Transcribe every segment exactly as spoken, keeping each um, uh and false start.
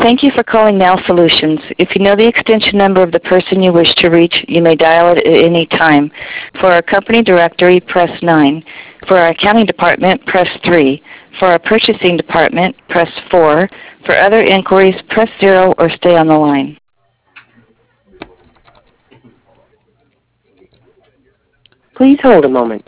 Thank you for calling Now Solutions. If you know the extension number of the person you wish to reach, you may dial it at any time. For our company directory, press nine. For our accounting department, press three. For our purchasing department, press four. For other inquiries, press zero or stay on the line. Please hold a moment.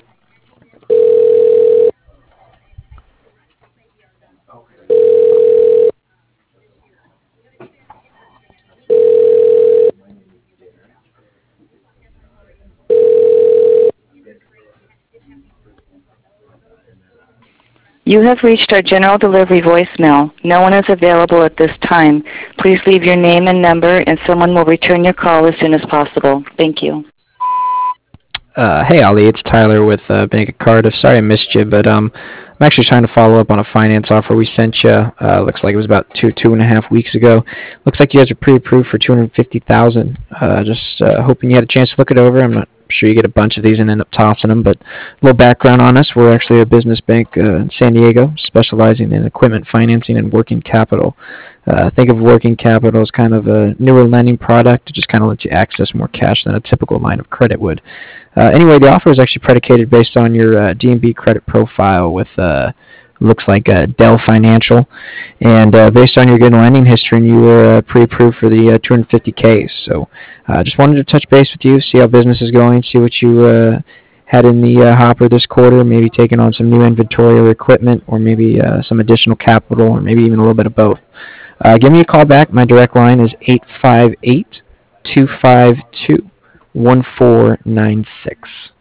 You have reached our general delivery voicemail. No one is available at this time. Please leave your name and number, and someone will return your call as soon as possible. Thank you. Uh, hey Ollie, it's Tyler with uh, Bank of Cardiff. Sorry I missed you, but um, I'm actually trying to follow up on a finance offer we sent you. Uh, looks like it was about two two and a half weeks ago. Looks like you guys are pre-approved for two hundred fifty thousand. Uh, just uh, hoping you had a chance to look it over. I'm not sure you get a bunch of these and end up tossing them, but a little background on us: we're actually a business bank uh, in San Diego, specializing in equipment financing and working capital. Uh, think of working capital as kind of a newer lending product to just kind of let you access more cash than a typical line of credit would. Uh, anyway, the offer is actually predicated based on your uh, D and B credit profile with uh, looks like uh, Dell Financial, and uh, based on your good lending history, and you were uh, pre-approved for the uh, two hundred fifty Ks. So, uh, just wanted to touch base with you, see how business is going, see what you uh, had in the uh, hopper this quarter, maybe taking on some new inventory or equipment, or maybe uh, some additional capital, or maybe even a little bit of both. Uh, give me a call back. My direct line is eight five eight, two five two, one four nine six.